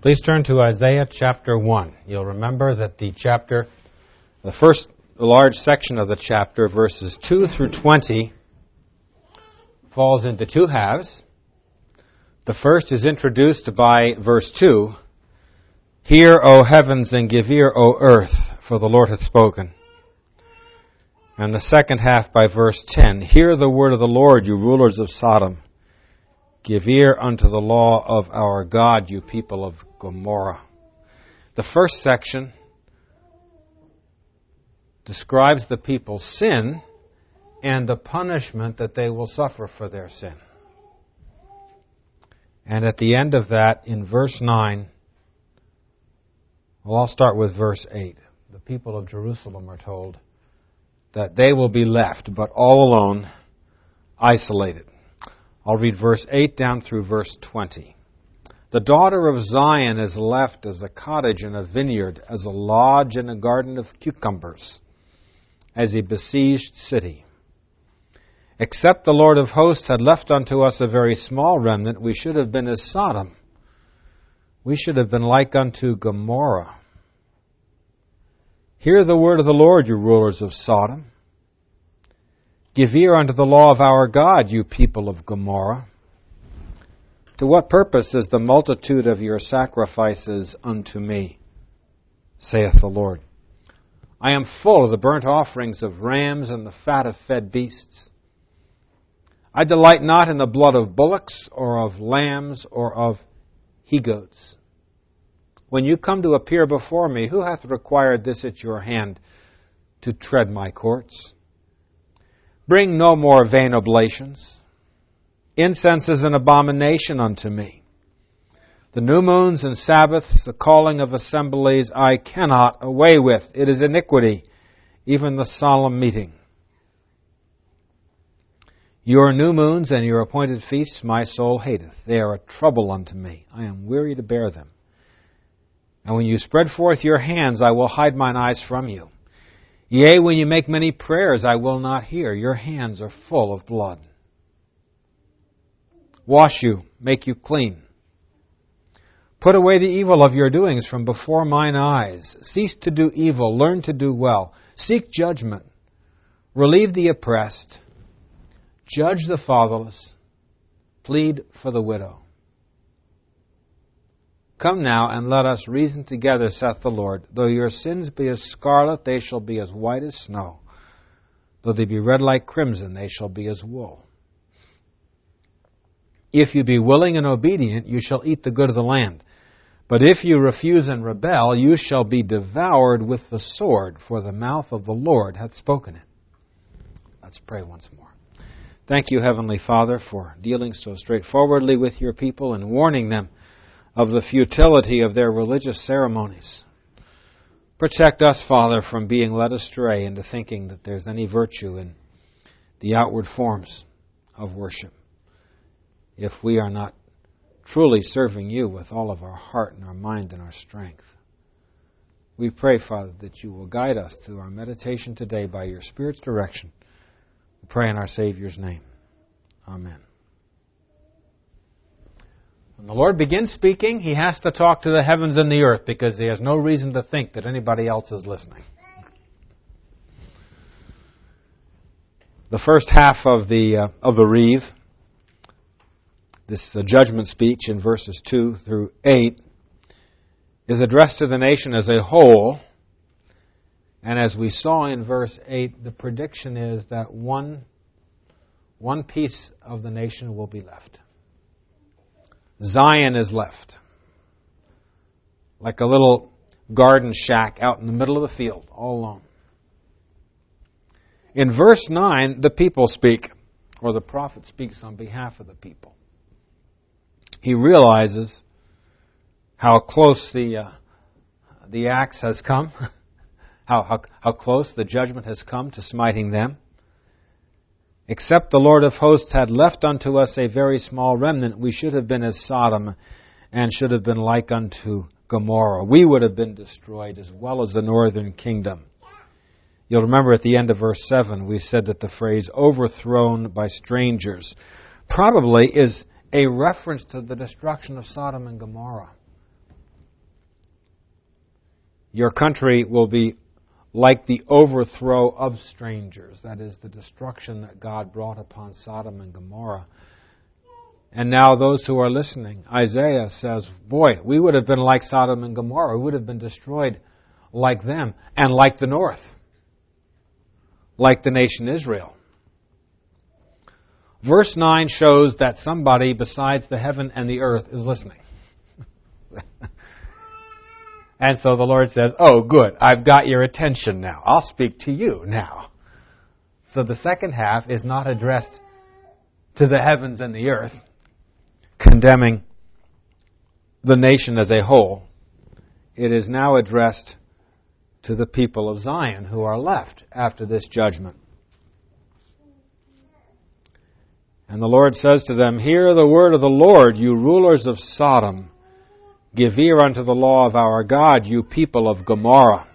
Please turn to Isaiah chapter 1. You'll remember that the first large section of the chapter, verses 2 through 20, falls into two halves. The first is introduced by verse 2, "Hear, O heavens, and give ear, O earth, for the Lord hath spoken." And the second half by verse 10, "Hear the word of the Lord, you rulers of Sodom. Give ear unto the law of our God, you people of Gomorrah." The first section describes the people's sin and the punishment that they will suffer for their sin. And at the end of that, in verse 9, well, I'll start with verse 8. The people of Jerusalem are told that they will be left, but all alone, isolated. I'll read verse 8 down through verse 20. "The daughter of Zion is left as a cottage in a vineyard, as a lodge in a garden of cucumbers, as a besieged city. Except the Lord of hosts had left unto us a very small remnant, we should have been as Sodom. We should have been like unto Gomorrah. Hear the word of the Lord, you rulers of Sodom. Give ear unto the law of our God, you people of Gomorrah. To what purpose is the multitude of your sacrifices unto me, saith the Lord? I am full of the burnt offerings of rams and the fat of fed beasts. I delight not in the blood of bullocks or of lambs or of he-goats. When you come to appear before me, who hath required this at your hand to tread my courts? Bring no more vain oblations. Incense is an abomination unto me. The new moons and Sabbaths, the calling of assemblies, I cannot away with. It is iniquity, even the solemn meeting. Your new moons and your appointed feasts my soul hateth. They are a trouble unto me. I am weary to bear them. And when you spread forth your hands, I will hide mine eyes from you. Yea, when you make many prayers, I will not hear. Your hands are full of blood. Wash you, make you clean. Put away the evil of your doings from before mine eyes. Cease to do evil, learn to do well. Seek judgment. Relieve the oppressed. Judge the fatherless. Plead for the widow. Come now, and let us reason together, saith the Lord. Though your sins be as scarlet, they shall be as white as snow. Though they be red like crimson, they shall be as wool. If you be willing and obedient, you shall eat the good of the land. But if you refuse and rebel, you shall be devoured with the sword, for the mouth of the Lord hath spoken it." Let's pray once more. Thank you, Heavenly Father, for dealing so straightforwardly with your people and warning them of the futility of their religious ceremonies. Protect us, Father, from being led astray into thinking that there's any virtue in the outward forms of worship, if we are not truly serving you with all of our heart and our mind and our strength. We pray, Father, that you will guide us through our meditation today by your Spirit's direction. We pray in our Savior's name. Amen. When the Lord begins speaking, He has to talk to the heavens and the earth because He has no reason to think that anybody else is listening. The first half of the Reeve, this judgment speech in verses 2 through 8, is addressed to the nation as a whole. And as we saw in verse 8, the prediction is that one piece of the nation will be left. Zion is left, like a little garden shack out in the middle of the field, all alone. In verse 9, the people speak, or the prophet speaks on behalf of the people. He realizes how close the axe has come, how close the judgment has come to smiting them. Except the Lord of hosts had left unto us a very small remnant, we should have been as Sodom and should have been like unto Gomorrah. We would have been destroyed as well as the northern kingdom. You'll remember at the end of verse 7, we said that the phrase overthrown by strangers probably is a reference to the destruction of Sodom and Gomorrah. Your country will be like the overthrow of strangers. That is the destruction that God brought upon Sodom and Gomorrah. And now those who are listening, Isaiah says, boy, we would have been like Sodom and Gomorrah. We would have been destroyed like them and like the north, like the nation Israel. Verse 9 shows that somebody besides the heaven and the earth is listening. And so the Lord says, oh, good, I've got your attention now. I'll speak to you now. So the second half is not addressed to the heavens and the earth, condemning the nation as a whole. It is now addressed to the people of Zion who are left after this judgment. And the Lord says to them, hear the word of the Lord, you rulers of Sodom. Give ear unto the law of our God, you people of Gomorrah.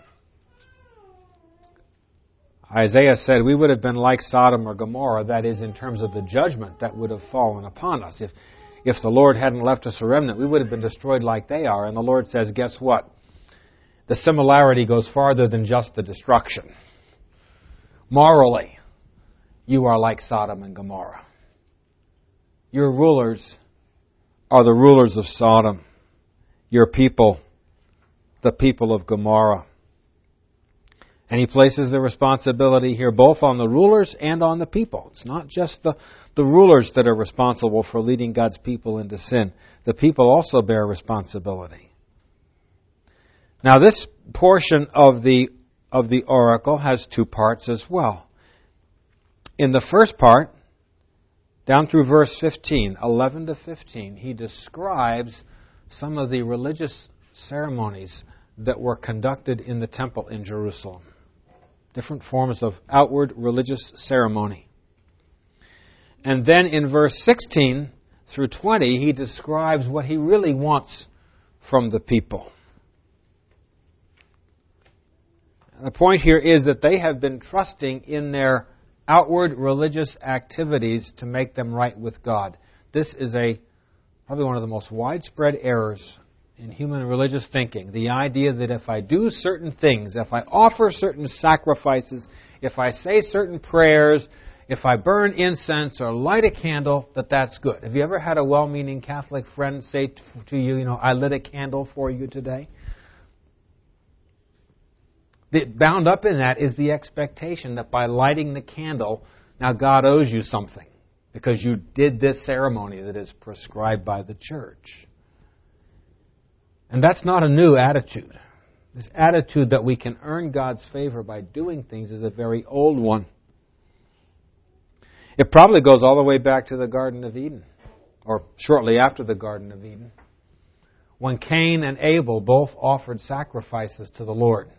Isaiah said we would have been like Sodom or Gomorrah, that is, in terms of the judgment that would have fallen upon us. If the Lord hadn't left us a remnant, we would have been destroyed like they are. And the Lord says, guess what? The similarity goes farther than just the destruction. Morally, you are like Sodom and Gomorrah. Your rulers are the rulers of Sodom. Your people, the people of Gomorrah. And he places the responsibility here both on the rulers and on the people. It's not just the rulers that are responsible for leading God's people into sin. The people also bear responsibility. Now this portion of the oracle has two parts as well. In the first part, down through verse 15, 11 to 15, he describes some of the religious ceremonies that were conducted in the temple in Jerusalem. Different forms of outward religious ceremony. And then in verse 16 through 20, he describes what he really wants from the people. The point here is that they have been trusting in their outward religious activities to make them right with God. This is probably one of the most widespread errors in human religious thinking. The idea that if I do certain things, if I offer certain sacrifices, if I say certain prayers, if I burn incense or light a candle, that's good. Have you ever had a well-meaning Catholic friend say to you, I lit a candle for you today? Bound up in that is the expectation that by lighting the candle, now God owes you something because you did this ceremony that is prescribed by the church. And that's not a new attitude. This attitude that we can earn God's favor by doing things is a very old one. It probably goes all the way back to the Garden of Eden, or shortly after the Garden of Eden, when Cain and Abel both offered sacrifices to the Lord.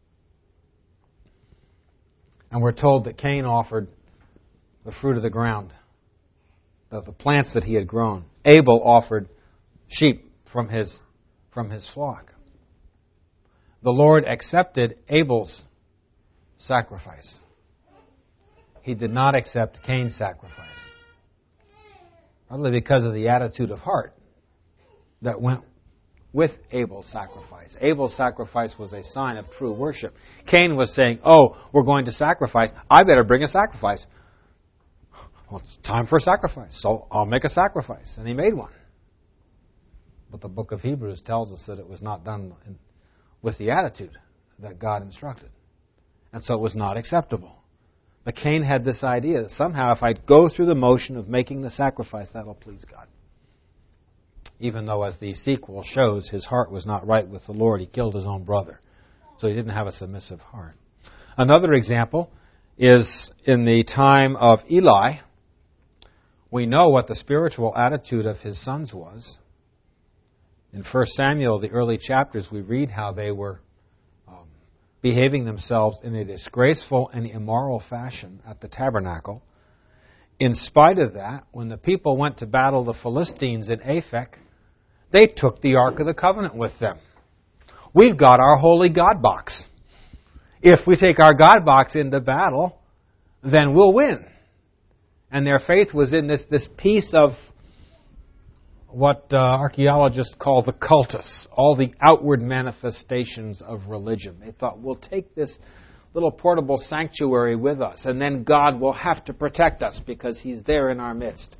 And we're told that Cain offered the fruit of the ground, the plants that he had grown. Abel offered sheep from his flock. The Lord accepted Abel's sacrifice. He did not accept Cain's sacrifice. Probably because of the attitude of heart that went with Abel's sacrifice. Abel's sacrifice was a sign of true worship. Cain was saying, we're going to sacrifice. I better bring a sacrifice. Well, it's time for a sacrifice, so I'll make a sacrifice. And he made one. But the book of Hebrews tells us that it was not done with the attitude that God instructed. And so it was not acceptable. But Cain had this idea that somehow if I go through the motion of making the sacrifice, that'll please God. Even though, as the sequel shows, his heart was not right with the Lord. He killed his own brother. So he didn't have a submissive heart. Another example is in the time of Eli. We know what the spiritual attitude of his sons was. In 1 Samuel, the early chapters, we read how they were behaving themselves in a disgraceful and immoral fashion at the tabernacle. In spite of that, when the people went to battle the Philistines in Aphek, they took the Ark of the Covenant with them. We've got our holy God box. If we take our God box into battle, then we'll win. And their faith was in this piece of what archaeologists call the cultus, all the outward manifestations of religion. They thought, we'll take this little portable sanctuary with us, and then God will have to protect us because He's there in our midst.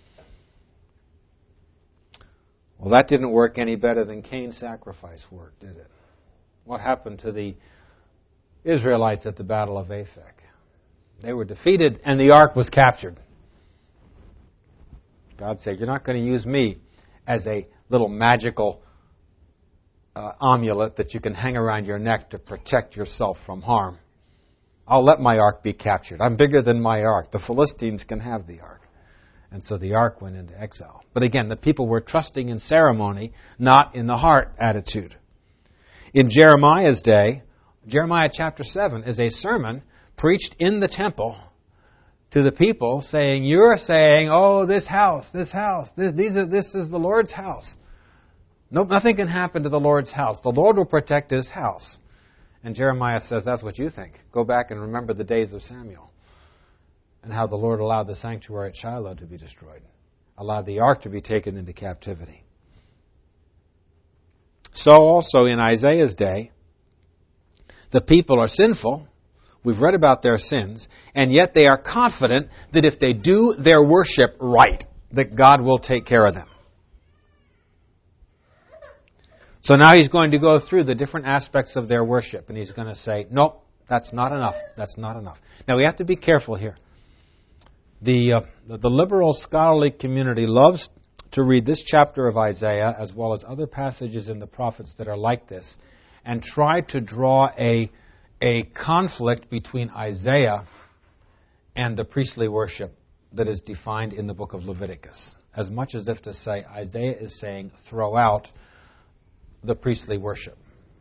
Well, that didn't work any better than Cain's sacrifice worked, did it? What happened to the Israelites at the Battle of Aphek? They were defeated, and the ark was captured. God said, you're not going to use me as a little magical amulet that you can hang around your neck to protect yourself from harm. I'll let my ark be captured. I'm bigger than my ark. The Philistines can have the ark. And so the ark went into exile. But again, the people were trusting in ceremony, not in the heart attitude. In Jeremiah's day, Jeremiah chapter 7 is a sermon preached in the temple to the people saying, you're saying, oh, this is the Lord's house. Nope, nothing can happen to the Lord's house. The Lord will protect His house. And Jeremiah says, that's what you think. Go back and remember the days of Samuel and how the Lord allowed the sanctuary at Shiloh to be destroyed, allowed the ark to be taken into captivity. So also in Isaiah's day, the people are sinful. We've read about their sins, and yet they are confident that if they do their worship right, that God will take care of them. So now he's going to go through the different aspects of their worship, and he's going to say, nope, that's not enough. That's not enough. Now we have to be careful here. The liberal scholarly community loves to read this chapter of Isaiah, as well as other passages in the prophets that are like this, and try to draw a conflict between Isaiah and the priestly worship that is defined in the book of Leviticus. As much as if to say, Isaiah is saying, throw out the priestly worship.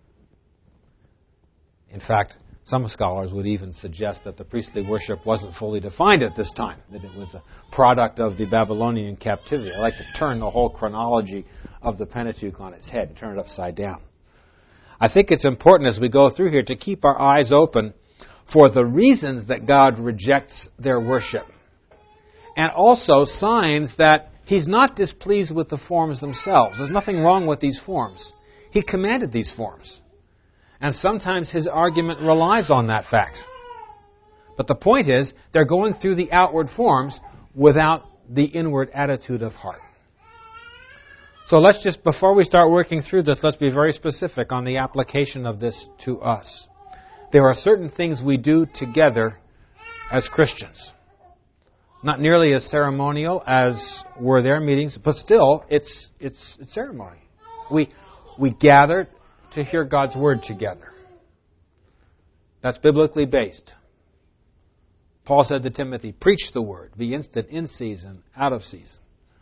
In fact, some scholars would even suggest that the priestly worship wasn't fully defined at this time, that it was a product of the Babylonian captivity. I like to turn the whole chronology of the Pentateuch on its head, turn it upside down. I think it's important as we go through here to keep our eyes open for the reasons that God rejects their worship. And also signs that He's not displeased with the forms themselves. There's nothing wrong with these forms. He commanded these forms. And sometimes His argument relies on that fact. But the point is, they're going through the outward forms without the inward attitude of heart. So let's just, before we start working through this, let's be very specific on the application of this to us. There are certain things we do together as Christians. Not nearly as ceremonial as were their meetings, but still, it's ceremony. We gather to hear God's Word together. That's biblically based. Paul said to Timothy, preach the Word, be instant in season, out of season.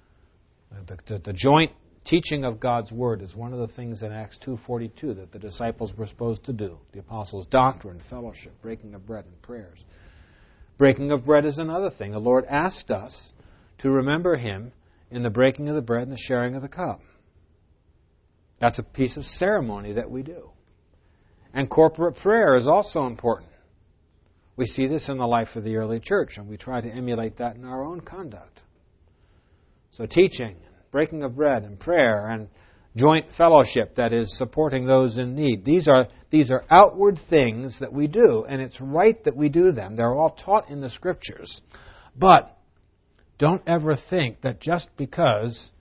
The joint teaching of God's Word is one of the things in Acts 2:42 that the disciples were supposed to do. The apostles' doctrine, fellowship, breaking of bread, and prayers. Breaking of bread is another thing. The Lord asked us to remember Him in the breaking of the bread and the sharing of the cup. That's a piece of ceremony that we do. And corporate prayer is also important. We see this in the life of the early church, and we try to emulate that in our own conduct. So teaching, breaking of bread, and prayer, and joint fellowship that is supporting those in need. These are outward things that we do, and it's right that we do them. They're all taught in the Scriptures. But don't ever think that just because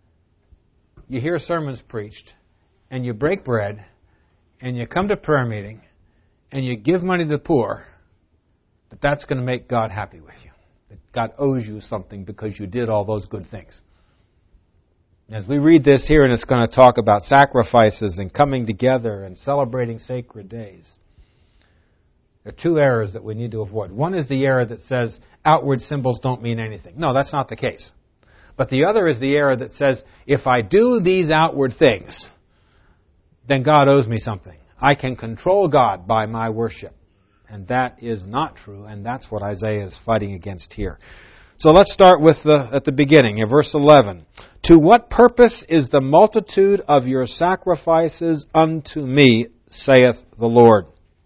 you hear sermons preached, and you break bread, and you come to prayer meeting, and you give money to the poor, that that's going to make God happy with you. That God owes you something because you did all those good things. As we read this here, and it's going to talk about sacrifices and coming together and celebrating sacred days, there are two errors that we need to avoid. One is the error that says outward symbols don't mean anything. No, that's not the case. But the other is the error that says, if I do these outward things, then God owes me something. I can control God by my worship. And that is not true, and that's what Isaiah is fighting against here. So let's start with at the beginning, in verse 11. To what purpose is the multitude of your sacrifices unto me, saith the Lord?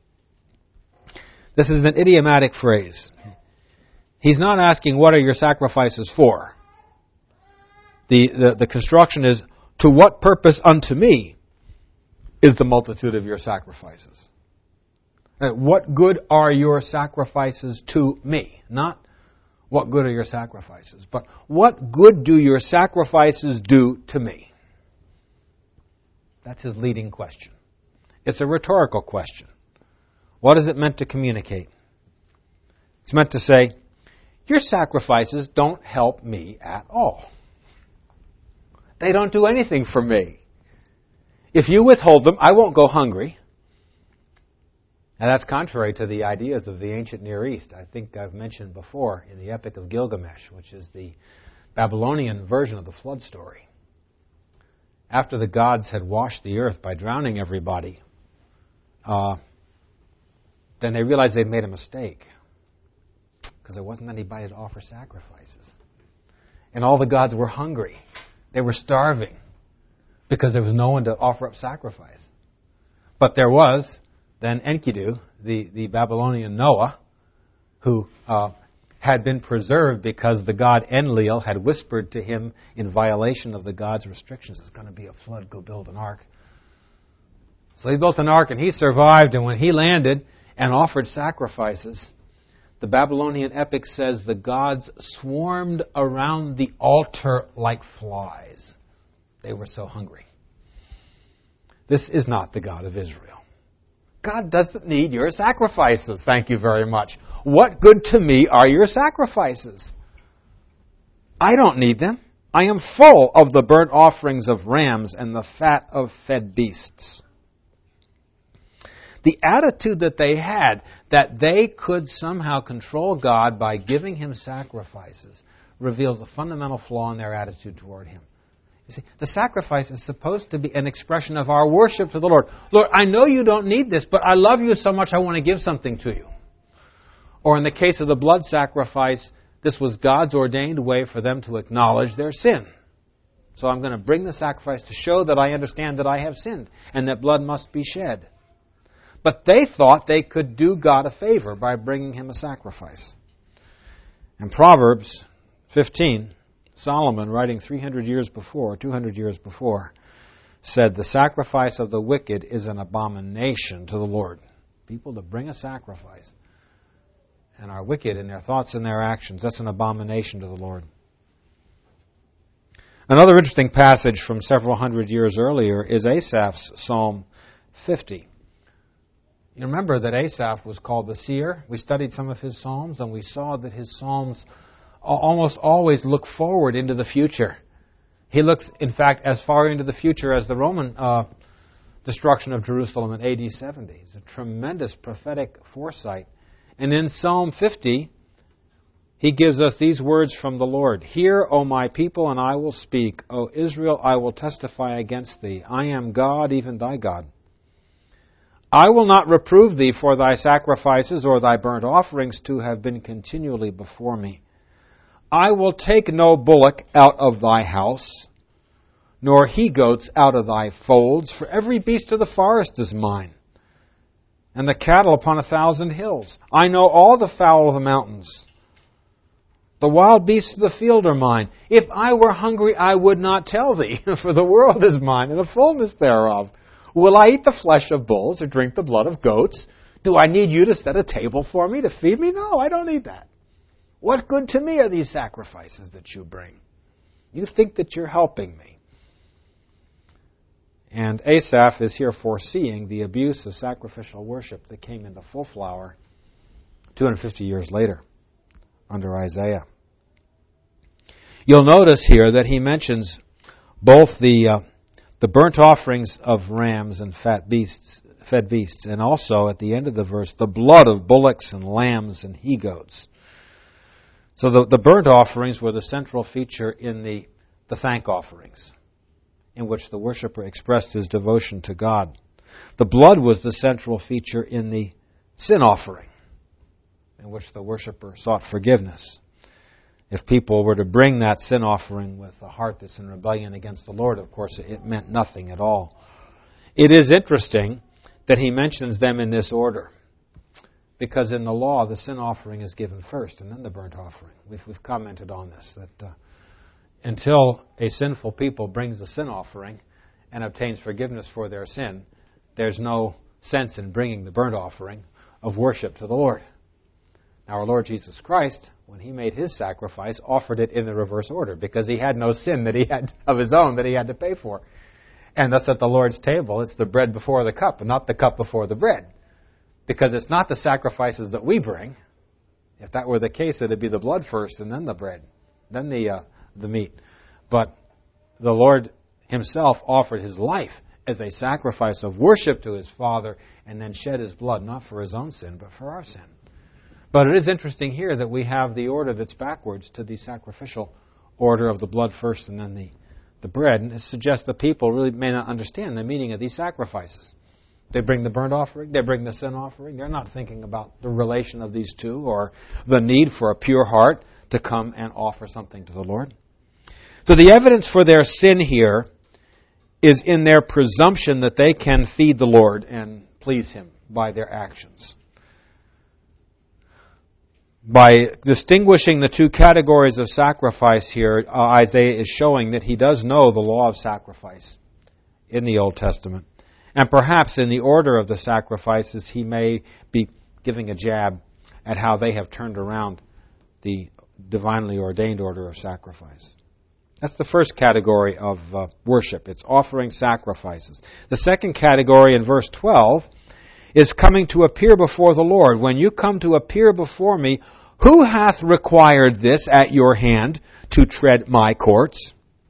This is an idiomatic phrase. He's not asking, what are your sacrifices for? the construction is, to what purpose unto me is the multitude of your sacrifices? What good are your sacrifices to me? Not what good are your sacrifices, but what good do your sacrifices do to me? That's his leading question. It's a rhetorical question. What is it meant to communicate? It's meant to say, your sacrifices don't help me at all. They don't do anything for me. If you withhold them, I won't go hungry. And that's contrary to the ideas of the ancient Near East. I think I've mentioned before in the Epic of Gilgamesh, which is the Babylonian version of the flood story. After the gods had washed the earth by drowning everybody, then they realized they'd made a mistake because there wasn't anybody to offer sacrifices. And all the gods were hungry. They were starving because there was no one to offer up sacrifice. But there was then Enkidu, the Babylonian Noah, who had been preserved because the god Enlil had whispered to him in violation of the god's restrictions, there's going to be a flood, go build an ark. So he built an ark and he survived, and when he landed and offered sacrifices, the Babylonian epic says the gods swarmed around the altar like flies. They were so hungry. This is not the God of Israel. God doesn't need your sacrifices, thank you very much. What good to me are your sacrifices? I don't need them. I am full of the burnt offerings of rams and the fat of fed beasts. The attitude that they had, that they could somehow control God by giving Him sacrifices, reveals a fundamental flaw in their attitude toward Him. You see, the sacrifice is supposed to be an expression of our worship to the Lord. Lord, I know you don't need this, but I love you so much I want to give something to you. Or in the case of the blood sacrifice, this was God's ordained way for them to acknowledge their sin. So I'm going to bring the sacrifice to show that I understand that I have sinned and that blood must be shed. But they thought they could do God a favor by bringing Him a sacrifice. In Proverbs 15, Solomon, writing 200 years before, said, the sacrifice of the wicked is an abomination to the Lord. People that bring a sacrifice and are wicked in their thoughts and their actions, that's an abomination to the Lord. Another interesting passage from several hundred years earlier is Asaph's Psalm 50. You remember that Asaph was called the seer. We studied some of his psalms, and we saw that his psalms almost always look forward into the future. He looks, in fact, as far into the future as the Roman destruction of Jerusalem in AD 70. It's a tremendous prophetic foresight. And in Psalm 50, he gives us these words from the Lord. Hear, O my people, and I will speak. O Israel, I will testify against thee. I am God, even thy God. I will not reprove thee for thy sacrifices or thy burnt offerings to have been continually before me. I will take no bullock out of thy house, nor he-goats out of thy folds, for every beast of the forest is mine, and the cattle upon 1,000 hills. I know all the fowl of the mountains. The wild beasts of the field are mine. If I were hungry, I would not tell thee, for the world is mine, and the fullness thereof. Will I eat the flesh of bulls or drink the blood of goats? Do I need you to set a table for me to feed me? No, I don't need that. What good to me are these sacrifices that you bring? You think that you're helping me. And Asaph is here foreseeing the abuse of sacrificial worship that came into full flower 250 years later under Isaiah. You'll notice here that he mentions both the burnt offerings of rams and fed beasts, and also at the end of the verse, the blood of bullocks and lambs and he-goats. So the burnt offerings were the central feature in the thank offerings, in which the worshiper expressed his devotion to God. The blood was the central feature in the sin offering, in which the worshiper sought forgiveness. If people were to bring that sin offering with a heart that's in rebellion against the Lord, of course, it meant nothing at all. It is interesting that he mentions them in this order, because in the law, the sin offering is given first, and then the burnt offering. We've commented on this, that until a sinful people brings a sin offering and obtains forgiveness for their sin, there's no sense in bringing the burnt offering of worship to the Lord. Now, our Lord Jesus Christ, when He made His sacrifice, offered it in the reverse order because He had no sin that He had of His own that He had to pay for. And thus at the Lord's table, it's the bread before the cup and not the cup before the bread. Because it's not the sacrifices that we bring. If that were the case, it would be the blood first and then the bread, then the meat. But the Lord Himself offered His life as a sacrifice of worship to His Father and then shed His blood, not for His own sin, but for our sin. But it is interesting here that we have the order that's backwards to the sacrificial order of the blood first and then the bread. And it suggests that people really may not understand the meaning of these sacrifices. They bring the burnt offering, they bring the sin offering. They're not thinking about the relation of these two or the need for a pure heart to come and offer something to the Lord. So the evidence for their sin here is in their presumption that they can feed the Lord and please Him by their actions. By distinguishing the two categories of sacrifice here, Isaiah is showing that he does know the law of sacrifice in the Old Testament. And perhaps in the order of the sacrifices, he may be giving a jab at how they have turned around the divinely ordained order of sacrifice. That's the first category of worship. It's offering sacrifices. The second category in verse 12 is coming to appear before the Lord. When you come to appear before me, who hath required this at your hand to tread my courts?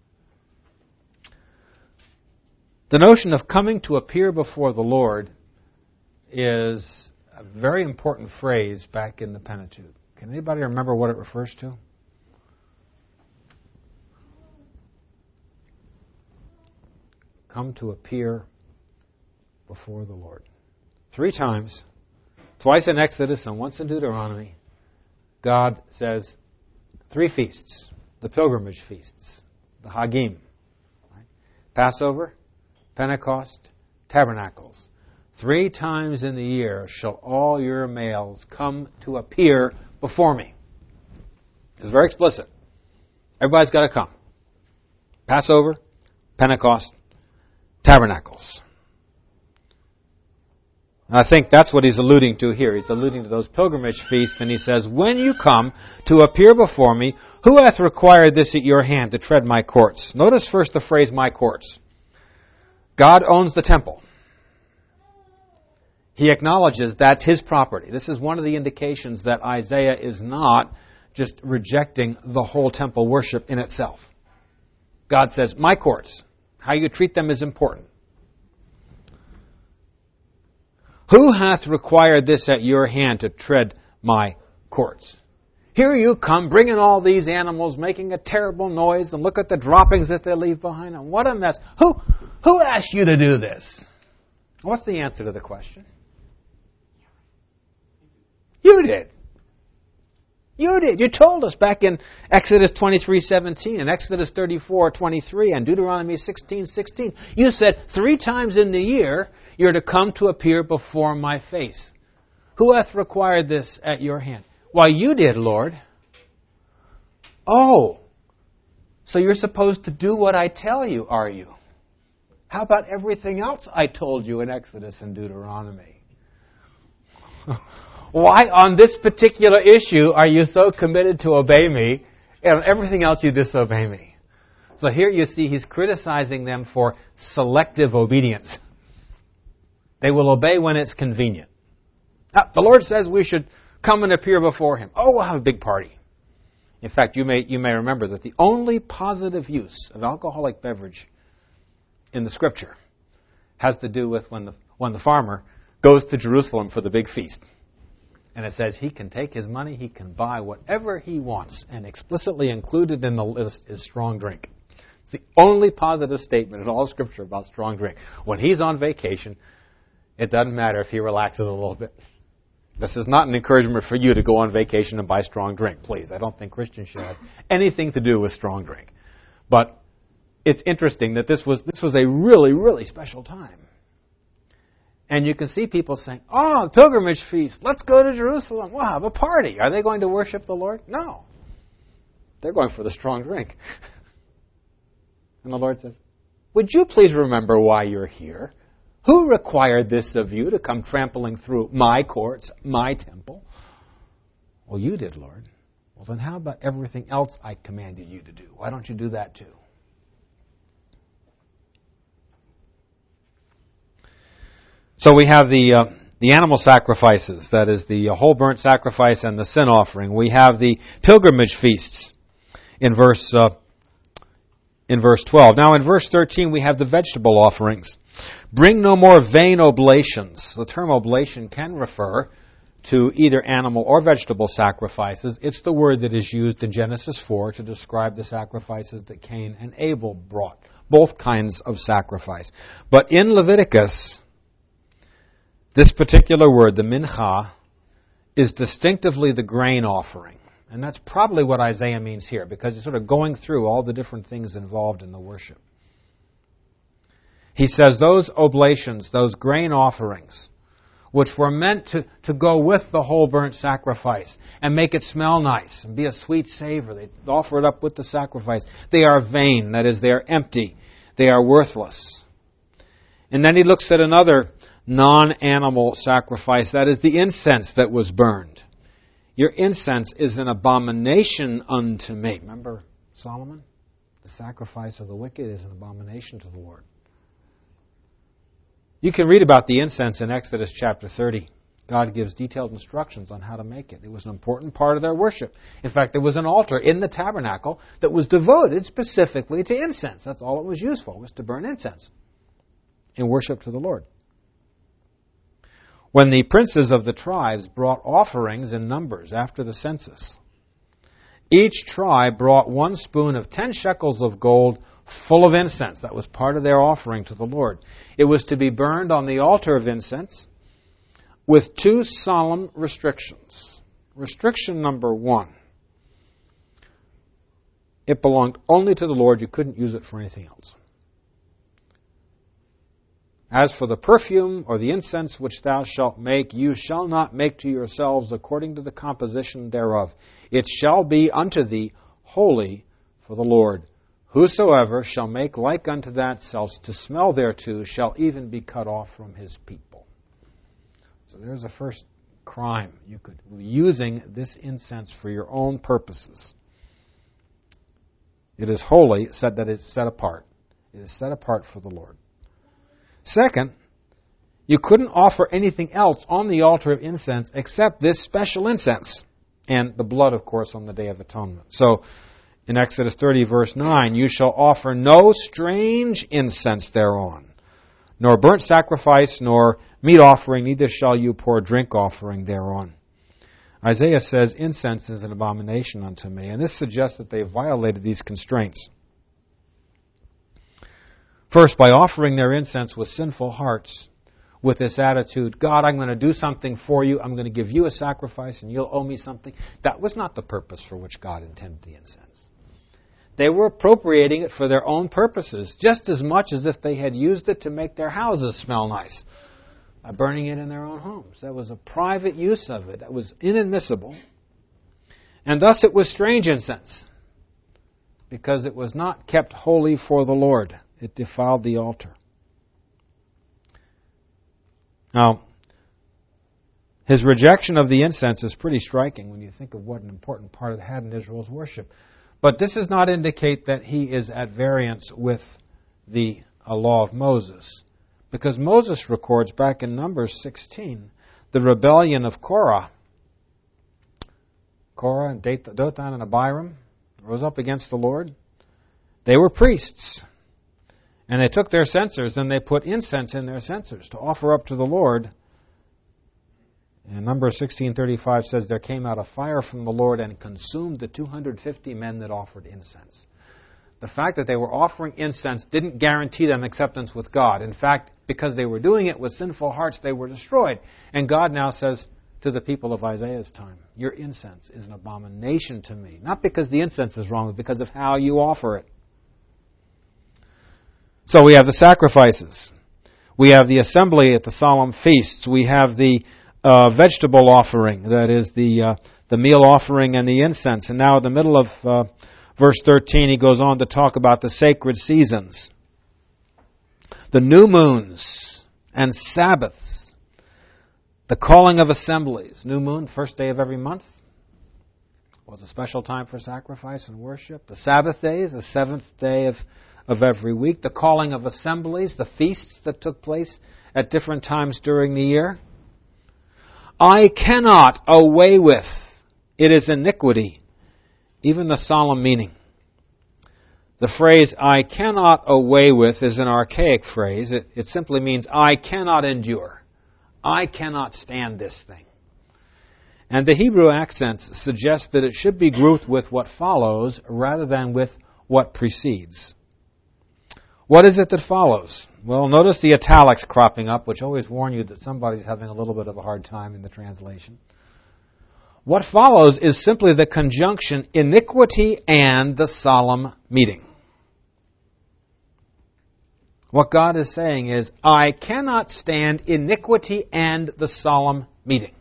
The notion of coming to appear before the Lord is a very important phrase back in the Pentateuch. Can anybody remember what it refers to? Come to appear before the Lord. 3 times, twice in Exodus and once in Deuteronomy, God says 3 feasts, the pilgrimage feasts, the Hagim, right? Passover, Pentecost, Tabernacles. 3 times in the year shall all your males come to appear before me. It's very explicit. Everybody's got to come. Passover, Pentecost, Tabernacles. And I think that's what he's alluding to here. He's alluding to those pilgrimage feasts, and he says, when you come to appear before me, who hath required this at your hand to tread my courts? Notice first the phrase, my courts. God owns the temple. He acknowledges that's His property. This is one of the indications that Isaiah is not just rejecting the whole temple worship in itself. God says, my courts. How you treat them is important. Who hath required this at your hand to tread my courts? Here you come, bringing all these animals, making a terrible noise, and look at the droppings that they leave behind them. What a mess. Who asked you to do this? What's the answer to the question? You did. You did. You told us back in Exodus 23:17 and Exodus 34:23 and Deuteronomy 16:16. You said 3 times in the year you're to come to appear before my face. Who hath required this at your hand? Why, you did, Lord. Oh, so you're supposed to do what I tell you, are you? How about everything else I told you in Exodus and Deuteronomy? Why, on this particular issue, are you so committed to obey me, and on everything else you disobey me? So here you see he's criticizing them for selective obedience. They will obey when it's convenient. Now, the Lord says we should come and appear before Him. Oh, we'll have a big party. In fact, you may remember that the only positive use of alcoholic beverage in the Scripture has to do with when the farmer goes to Jerusalem for the big feast. And it says he can take his money, he can buy whatever he wants, and explicitly included in the list is strong drink. It's the only positive statement in all of Scripture about strong drink. When he's on vacation, it doesn't matter if he relaxes a little bit. This is not an encouragement for you to go on vacation and buy strong drink, please. I don't think Christians should have anything to do with strong drink. But it's interesting that this was a really, really special time. And you can see people saying, oh, pilgrimage feast, let's go to Jerusalem, we'll have a party. Are they going to worship the Lord? No. They're going for the strong drink. And the Lord says, would you please remember why you're here? Who required this of you to come trampling through my courts, my temple? Well, you did, Lord. Well, then how about everything else I commanded you to do? Why don't you do that too? So we have the animal sacrifices, that is the whole burnt sacrifice and the sin offering. We have the pilgrimage feasts in verse 12. Now in verse 13 we have the vegetable offerings. Bring no more vain oblations. The term oblation can refer to either animal or vegetable sacrifices. It's the word that is used in Genesis 4 to describe the sacrifices that Cain and Abel brought. Both kinds of sacrifice. But in Leviticus, this particular word, the mincha, is distinctively the grain offering. And that's probably what Isaiah means here, because he's sort of going through all the different things involved in the worship. He says those oblations, those grain offerings, which were meant to go with the whole burnt sacrifice and make it smell nice and be a sweet savor. They offer it up with the sacrifice. They are vain, that is, they are empty. They are worthless. And then he looks at another non-animal sacrifice, that is the incense that was burned. Your incense is an abomination unto me. Remember Solomon? The sacrifice of the wicked is an abomination to the Lord. You can read about the incense in Exodus chapter 30. God gives detailed instructions on how to make it. It was an important part of their worship. In fact, there was an altar in the tabernacle that was devoted specifically to incense. That's all it was used for, was to burn incense in worship to the Lord. When the princes of the tribes brought offerings in numbers after the census, each tribe brought 1 spoon of 10 shekels of gold full of incense. That was part of their offering to the Lord. It was to be burned on the altar of incense with 2 solemn restrictions. Restriction number 1. It belonged only to the Lord. You couldn't use it for anything else. As for the perfume or the incense which thou shalt make, you shall not make to yourselves according to the composition thereof. It shall be unto thee holy for the Lord. Whosoever shall make like unto that self to smell thereto shall even be cut off from his people. So there's a first crime. You could be using this incense for your own purposes. It is holy, said that it's set apart. It is set apart for the Lord. Second, you couldn't offer anything else on the altar of incense except this special incense. And the blood, of course, on the Day of Atonement. So, in Exodus 30, verse 9, you shall offer no strange incense thereon, nor burnt sacrifice, nor meat offering, neither shall you pour drink offering thereon. Isaiah says, incense is an abomination unto me. And this suggests that they violated these constraints. First, by offering their incense with sinful hearts, with this attitude, God, I'm going to do something for you, I'm going to give you a sacrifice, and you'll owe me something. That was not the purpose for which God intended the incense. They were appropriating it for their own purposes, just as much as if they had used it to make their houses smell nice, by burning it in their own homes. That was a private use of it. That was inadmissible. And thus it was strange incense, because it was not kept holy for the Lord. It defiled the altar. Now, his rejection of the incense is pretty striking when you think of what an important part it had in Israel's worship. But this does not indicate that he is at variance with the law of Moses. Because Moses records back in Numbers 16 the rebellion of Korah. Korah and Dathan and Abiram rose up against the Lord. They were priests. And they took their censers and they put incense in their censers to offer up to the Lord. And Numbers 16:35 says, there came out a fire from the Lord and consumed the 250 men that offered incense. The fact that they were offering incense didn't guarantee them acceptance with God. In fact, because they were doing it with sinful hearts, they were destroyed. And God now says to the people of Isaiah's time, your incense is an abomination to me. Not because the incense is wrong, but because of how you offer it. So we have the sacrifices. We have the assembly at the solemn feasts. We have the vegetable offering, that is the meal offering and the incense. And now in the middle of Verse 13, he goes on to talk about the sacred seasons, the new moons and Sabbaths, the calling of assemblies. New moon, first day of every month, was a special time for sacrifice and worship. The Sabbath days, the seventh day of every week. The calling of assemblies, the feasts that took place at different times during the year. I cannot away with, it is iniquity, even the solemn meaning. The phrase, I cannot away with, is an archaic phrase. It simply means, I cannot endure. I cannot stand this thing. And the Hebrew accents suggest that it should be grouped with what follows rather than with what precedes. What is it that follows? Well, notice the italics cropping up, which always warn you that somebody's having a little bit of a hard time in the translation. What follows is simply the conjunction iniquity and the solemn meeting. What God is saying is, I cannot stand iniquity and the solemn meeting.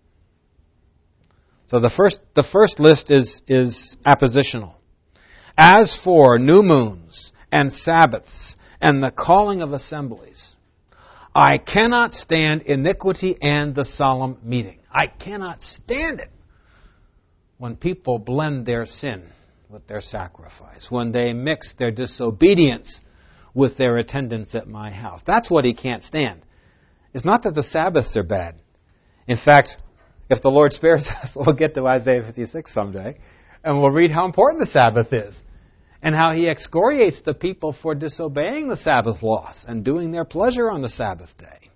So the first list is appositional. As for new moons and Sabbaths and the calling of assemblies, I cannot stand iniquity and the solemn meeting. I cannot stand it when people blend their sin with their sacrifice, when they mix their disobedience with their attendance at my house. That's what he can't stand. It's not that the Sabbaths are bad. In fact, if the Lord spares us, we'll get to Isaiah 56 someday, and we'll read how important the Sabbath is, and how he excoriates the people for disobeying the Sabbath laws and doing their pleasure on the Sabbath day.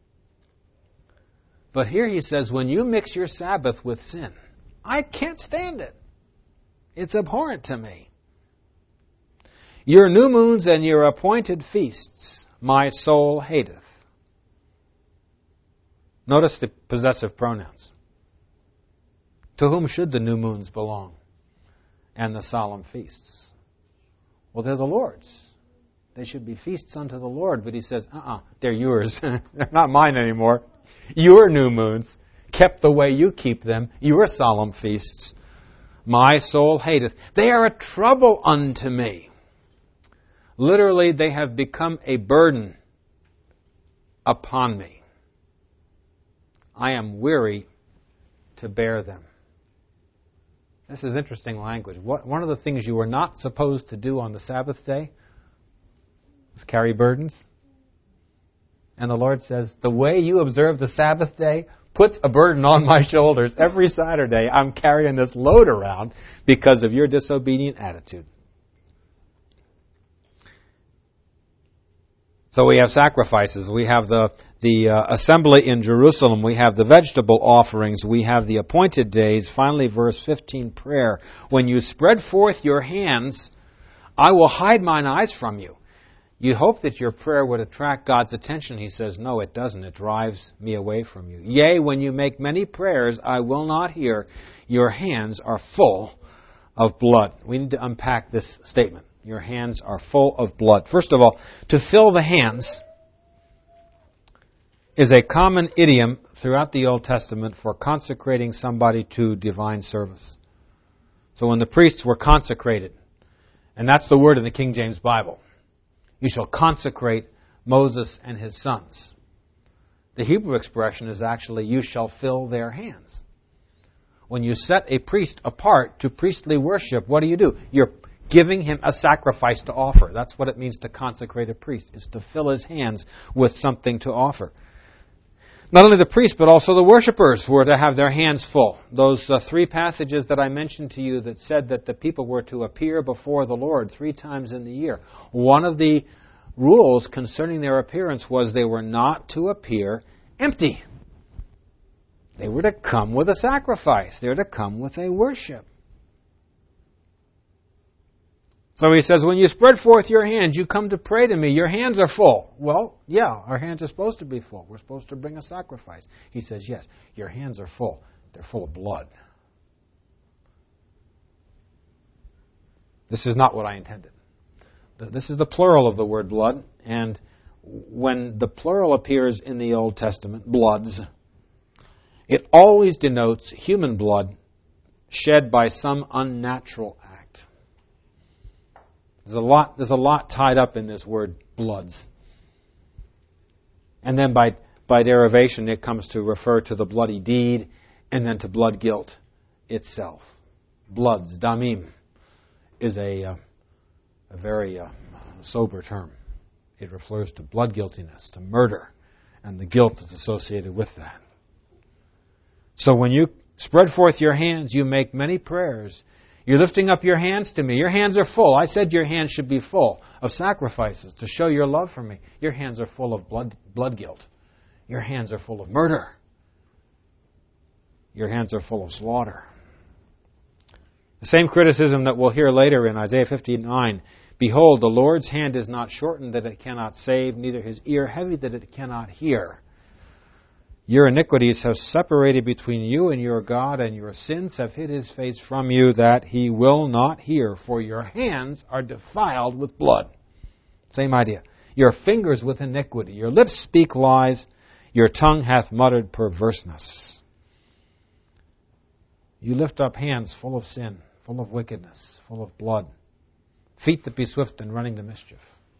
But here he says, when you mix your Sabbath with sin, I can't stand it. It's abhorrent to me. Your new moons and your appointed feasts, my soul hateth. Notice the possessive pronouns. To whom should the new moons belong and the solemn feasts? Well, they're the Lord's. They should be feasts unto the Lord. But he says, they're yours. They're not mine anymore. Your new moons, kept the way you keep them, your solemn feasts, my soul hateth. They are a trouble unto me. Literally, they have become a burden upon me. I am weary to bear them. This is interesting language. One of the things you are not supposed to do on the Sabbath day is carry burdens. And the Lord says, the way you observe the Sabbath day puts a burden on my shoulders. Every Saturday I'm carrying this load around because of your disobedient attitude. So we have sacrifices. We have the assembly in Jerusalem. We have the vegetable offerings. We have the appointed days. Finally, verse 15, prayer. When you spread forth your hands, I will hide mine eyes from you. You hope that your prayer would attract God's attention. He says, no, it doesn't. It drives me away from you. Yea, when you make many prayers, I will not hear. Your hands are full of blood. We need to unpack this statement. Your hands are full of blood. First of all, to fill the hands is a common idiom throughout the Old Testament for consecrating somebody to divine service. So when the priests were consecrated, and that's the word in the King James Bible, you shall consecrate Moses and his sons. The Hebrew expression is actually, you shall fill their hands. When you set a priest apart to priestly worship, what do? You're giving him a sacrifice to offer. That's what it means to consecrate a priest, is to fill his hands with something to offer. Not only the priests, but also the worshipers were to have their hands full. Those 3 passages that I mentioned to you that said that the people were to appear before the Lord 3 times in the year. One of the rules concerning their appearance was they were not to appear empty. They were to come with a sacrifice. They were to come with a worship. So he says, when you spread forth your hands, you come to pray to me. Your hands are full. Well, yeah, our hands are supposed to be full. We're supposed to bring a sacrifice. He says, yes, your hands are full. They're full of blood. This is not what I intended. This is the plural of the word blood. And when the plural appears in the Old Testament, bloods, it always denotes human blood shed by some unnatural act. There's a lot tied up in this word bloods. And then by derivation, it comes to refer to the bloody deed and then to blood guilt itself. Bloods, damim, is a very sober term. It refers to blood guiltiness, to murder, and the guilt that's associated with that. So when you spread forth your hands, you make many prayers. You're lifting up your hands to me. Your hands are full. I said your hands should be full of sacrifices to show your love for me. Your hands are full of blood guilt. Your hands are full of murder. Your hands are full of slaughter. The same criticism that we'll hear later in Isaiah 59. Behold, the Lord's hand is not shortened that it cannot save, neither his ear heavy that it cannot hear. Your iniquities have separated between you and your God, and your sins have hid his face from you, that he will not hear, for your hands are defiled with blood. Same idea. Your fingers with iniquity. Your lips speak lies. Your tongue hath muttered perverseness. You lift up hands full of sin, full of wickedness, full of blood. Feet that be swift in running to mischief.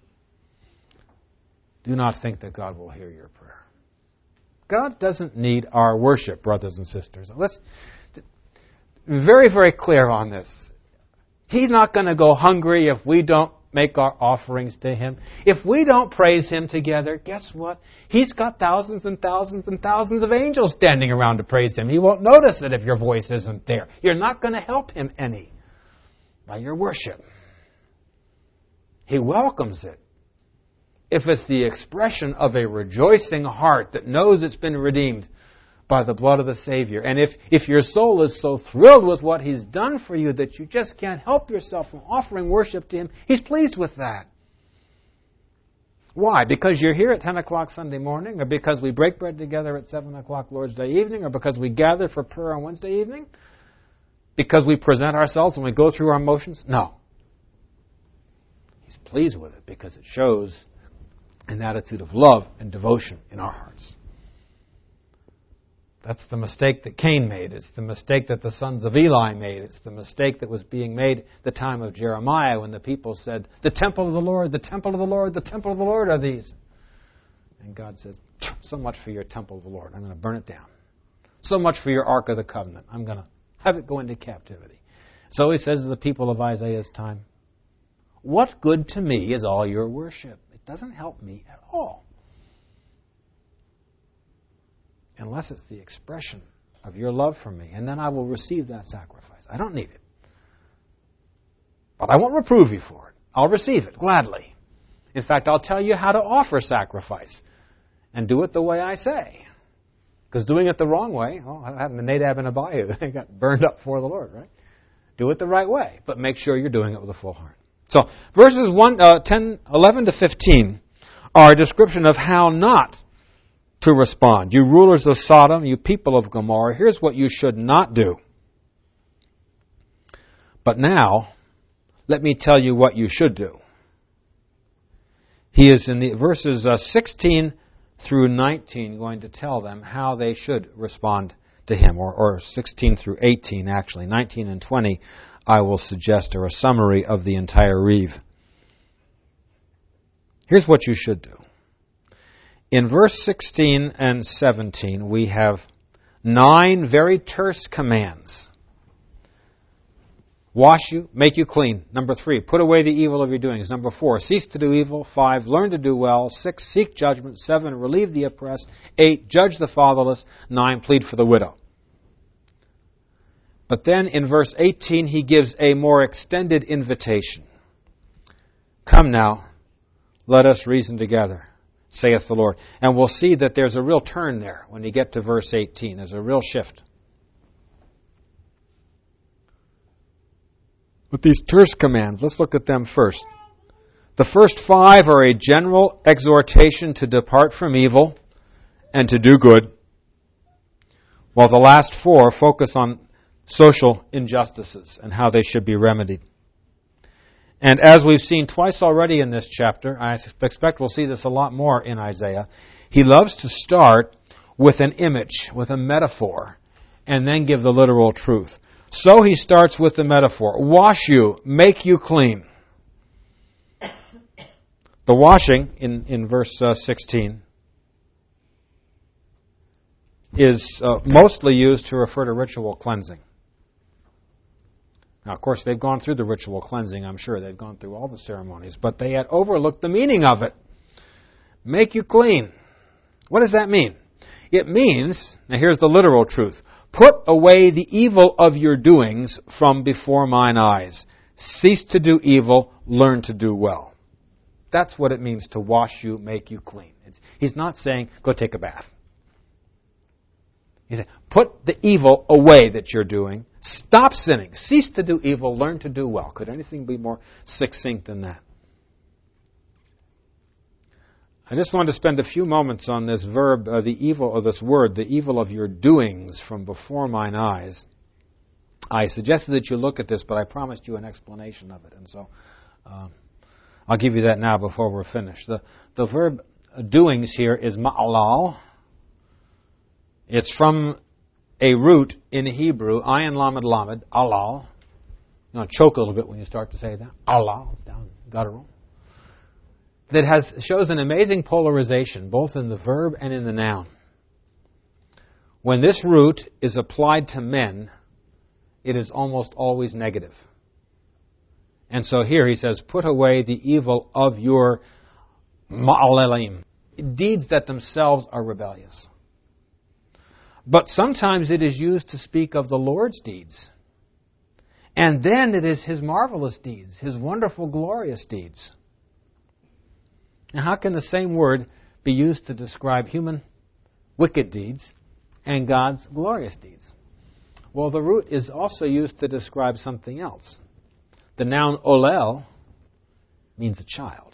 Do not think that God will hear your prayer. God doesn't need our worship, brothers and sisters. Let's be very, very clear on this. He's not going to go hungry if we don't make our offerings to Him. If we don't praise Him together, guess what? He's got thousands and thousands and thousands of angels standing around to praise Him. He won't notice it if your voice isn't there. You're not going to help Him any by your worship. He welcomes it if it's the expression of a rejoicing heart that knows it's been redeemed by the blood of the Savior. And if your soul is so thrilled with what He's done for you that you just can't help yourself from offering worship to Him, He's pleased with that. Why? Because you're here at 10 o'clock Sunday morning, or because we break bread together at 7 o'clock Lord's Day evening, or because we gather for prayer on Wednesday evening? Because we present ourselves and we go through our motions? No. He's pleased with it because it shows an attitude of love and devotion in our hearts. That's the mistake that Cain made. It's the mistake that the sons of Eli made. It's the mistake that was being made at the time of Jeremiah when the people said, the temple of the Lord, the temple of the Lord, the temple of the Lord are these. And God says, so much for your temple of the Lord. I'm going to burn it down. So much for your Ark of the Covenant. I'm going to have it go into captivity. So He says to the people of Isaiah's time, what good to me is all your worship? It doesn't help me at all. Unless it's the expression of your love for me. And then I will receive that sacrifice. I don't need it. But I won't reprove you for it. I'll receive it gladly. In fact, I'll tell you how to offer sacrifice. And do it the way I say. Because doing it the wrong way, well, what happened to Nadab and Abihu? They got burned up for the Lord, right? Do it the right way. But make sure you're doing it with a full heart. So, verses 11 to 15 are a description of how not to respond. You rulers of Sodom, you people of Gomorrah, here's what you should not do. But now, let me tell you what you should do. He is in the verses 16 through 19 going to tell them how they should respond to Him, or 16 through 18 actually. 19 and 20 I will suggest are a summary of the entire Reeve. Here's what you should do. In verse 16 and 17, we have 9 very terse commands. Wash you, make you clean. Number 3, put away the evil of your doings. Number 4, cease to do evil. 5, learn to do well. 6, seek judgment. 7, relieve the oppressed. 8, judge the fatherless. 9, plead for the widow. But then in verse 18, he gives a more extended invitation. Come now, let us reason together, saith the Lord. And we'll see that there's a real turn there when you get to verse 18. There's a real shift. But these terse commands, let's look at them first. The first 5 are a general exhortation to depart from evil and to do good, while the last 4 focus on social injustices and how they should be remedied. And as we've seen twice already in this chapter, I expect we'll see this a lot more in Isaiah, he loves to start with an image, with a metaphor, and then give the literal truth. So he starts with the metaphor. Wash you, make you clean. The washing in verse 16 is mostly used to refer to ritual cleansing. Now, of course, they've gone through the ritual cleansing, I'm sure. They've gone through all the ceremonies, but they had overlooked the meaning of it. Make you clean. What does that mean? It means, now here's the literal truth, put away the evil of your doings from before mine eyes. Cease to do evil, learn to do well. That's what it means to wash you, make you clean. He's not saying, go take a bath. He said, put the evil away that you're doing. Stop sinning. Cease to do evil. Learn to do well. Could anything be more succinct than that? I just wanted to spend a few moments on this verb, the evil, or this word, the evil of your doings from before mine eyes. I suggested that you look at this, but I promised you an explanation of it. And so I'll give you that now before we're finished. The verb doings here is ma'alal. It's from a root in Hebrew, ayin lamed lamed, alal. You know, choke a little bit when you start to say that. Alal, it's down guttural. That shows an amazing polarization, both in the verb and in the noun. When this root is applied to men, it is almost always negative. And so here he says, put away the evil of your ma'alelim, deeds that themselves are rebellious. But sometimes it is used to speak of the Lord's deeds. And then it is His marvelous deeds, His wonderful, glorious deeds. Now, how can the same word be used to describe human wicked deeds and God's glorious deeds? Well, the root is also used to describe something else. The noun olel means a child.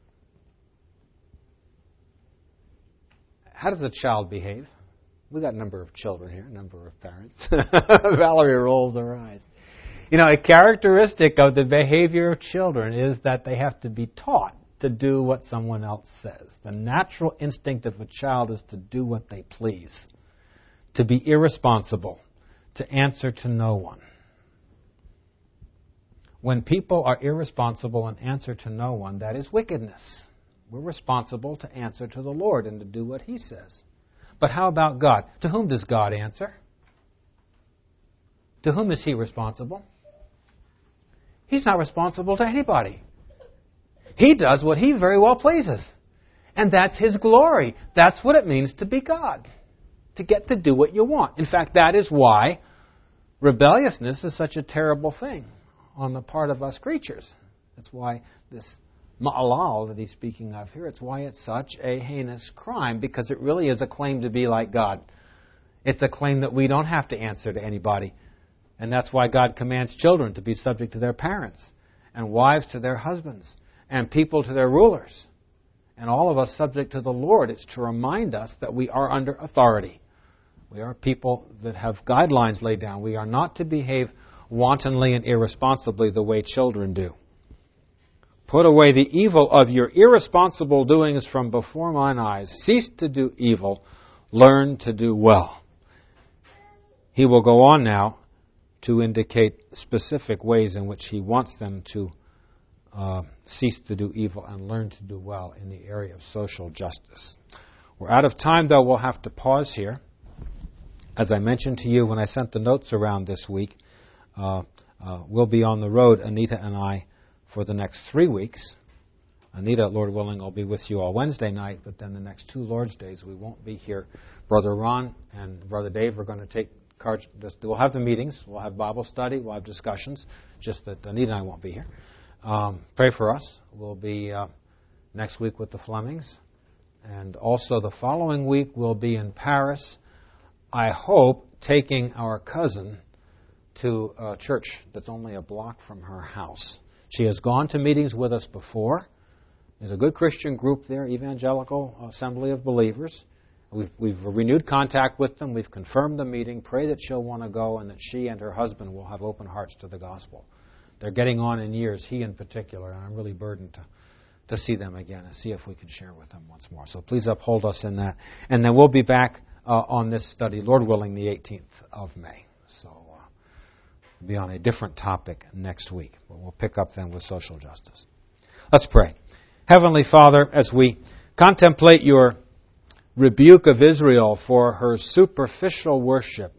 How does a child behave? We've got a number of children here, a number of parents. Valerie rolls her eyes. You know, a characteristic of the behavior of children is that they have to be taught to do what someone else says. The natural instinct of a child is to do what they please, to be irresponsible, to answer to no one. When people are irresponsible and answer to no one, that is wickedness. We're responsible to answer to the Lord and to do what He says. But how about God? To whom does God answer? To whom is He responsible? He's not responsible to anybody. He does what He very well pleases. And that's His glory. That's what it means to be God. To get to do what you want. In fact, that is why rebelliousness is such a terrible thing on the part of us creatures. That's why this ma'alal that he's speaking of here, it's why it's such a heinous crime, because it really is a claim to be like God. It's a claim that we don't have to answer to anybody. And that's why God commands children to be subject to their parents, and wives to their husbands, and people to their rulers, and all of us subject to the Lord. It's to remind us that we are under authority. We are people that have guidelines laid down. We are not to behave wantonly and irresponsibly the way children do. Put away the evil of your irresponsible doings from before mine eyes. Cease to do evil. Learn to do well. He will go on now to indicate specific ways in which he wants them to cease to do evil and learn to do well in the area of social justice. We're out of time, though. We'll have to pause here. As I mentioned to you when I sent the notes around this week, we'll be on the road, Anita and I, for the next 3 weeks. Anita, Lord willing, will be with you all Wednesday night, but then the next 2 Lord's Days we won't be here. Brother Ron and Brother Dave are going to take charge. We'll have the meetings, we'll have Bible study, we'll have discussions, just that Anita and I won't be here. Pray for us. We'll be next week with the Flemings. And also the following week we'll be in Paris, I hope, taking our cousin to a church that's only a block from her house. She has gone to meetings with us before. There's a good Christian group there, Evangelical Assembly of Believers. We've renewed contact with them. We've confirmed the meeting. Pray that she'll want to go and that she and her husband will have open hearts to the gospel. They're getting on in years, he in particular, and I'm really burdened to see them again and see if we can share with them once more. So please uphold us in that. And then we'll be back on this study, Lord willing, the 18th of May. So we'll be on a different topic next week, but we'll pick up then with social justice. Let's pray. Heavenly Father, as we contemplate your rebuke of Israel for her superficial worship,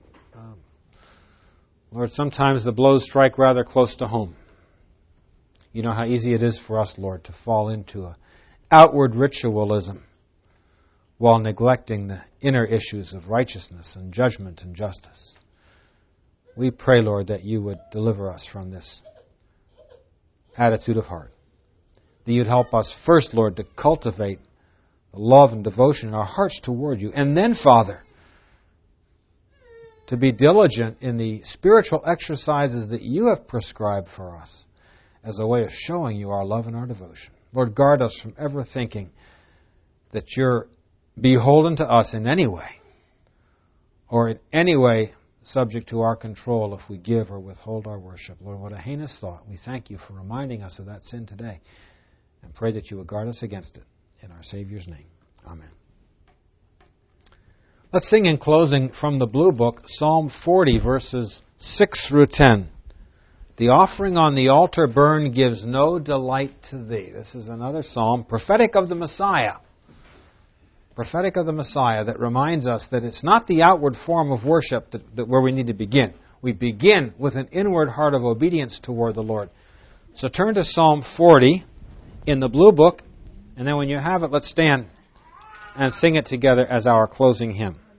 Lord, sometimes the blows strike rather close to home. You know how easy it is for us, Lord, to fall into an outward ritualism while neglecting the inner issues of righteousness and judgment and justice. We pray, Lord, that you would deliver us from this attitude of heart. That you'd help us first, Lord, to cultivate the love and devotion in our hearts toward you. And then, Father, to be diligent in the spiritual exercises that you have prescribed for us as a way of showing you our love and our devotion. Lord, guard us from ever thinking that you're beholden to us in any way, or in any way subject to our control if we give or withhold our worship. Lord, what a heinous thought. We thank you for reminding us of that sin today, and pray that you would guard us against it. In our Savior's name. Amen. Let's sing in closing from the Blue Book, Psalm 40, verses 6 through 10. The offering on the altar burn gives no delight to thee. This is another psalm, prophetic of the Messiah. Prophetic of the Messiah that reminds us that it's not the outward form of worship that where we need to begin. We begin with an inward heart of obedience toward the Lord. So turn to Psalm 40 in the Blue Book, and then when you have it, let's stand and sing it together as our closing hymn.